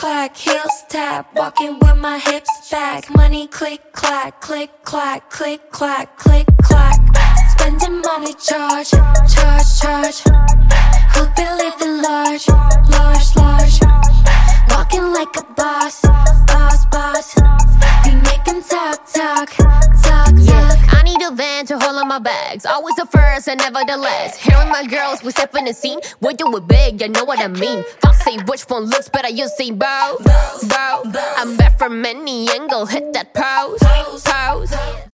clack, heels tap, walking with my hips back. Money click clack, click clack, click clack, click clack. Spending money, charge, charge, charge. Hope you living large, large, large. Walking like a boss, boss, boss. We making talk, talk, talk, talk. I need a van to hold on my bags. Always the first and never the last. Here with my girls, we step in the scene. We do it big, you know what I mean. Foxy, which one looks better? You see both, both. I'm back from any angle, hit that pose, pose.